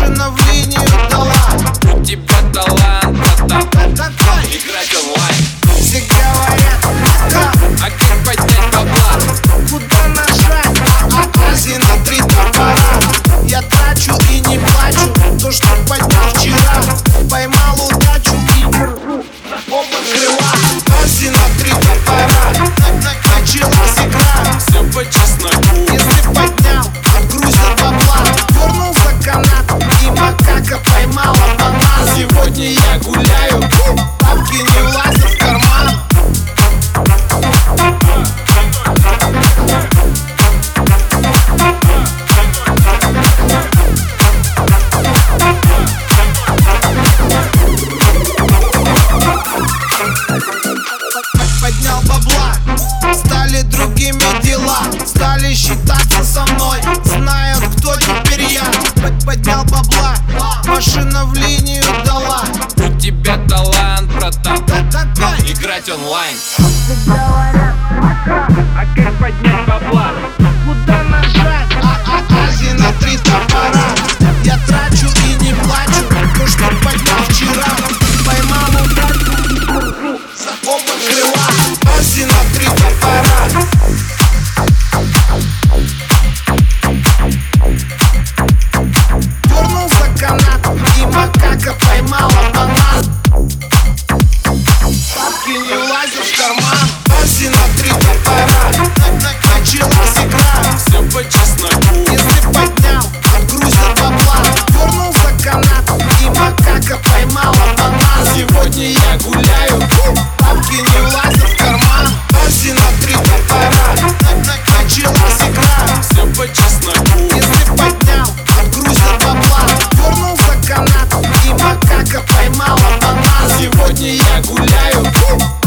машина в линию дала. У тебя талант, братан, играть онлайн. Все говорят, как, а как поднять бабла? куда нажать, Ази на 3 топора. Я трачу и не плачу, то, что поднял вчера. Поймал удачу и держу оба крыла. Ази на 3 топора, началась игра. Все по чесноку. Если поднял, отгрузил бабла. Дернулся канат, и макака поймала банан. Сегодня я гуляю, Бабки не влазят в карман. Поднял бабла, стали другими дела. Стали считаться со мной, знают, кто теперь я. Поднял бабла, машина в линию дала. у тебя талант, братан, Такой играть онлайн. а как поднять бабла? Куда нажать? Ази на 3 топора. Я трачу и не плачу, то, что поднял вчера. Поймал удачу и держу за оба крыла. Ази на 3 топора. Дернулся канат, и макака поймала банан. Бабки не влазят в карман. Ази на 3 топора. Началась игра. Все по чесноку. Если поднял, отгрузил бабла. Дернулся канат, и макака поймала банан. Сегодня я гуляю, Бабки не влазят в карман. Ази на 3 топора. Началась игра. все по чесноку. Если поднял, отгрузил бабла. Дернулся канат, и макака поймала банан. Сегодня я гуляю,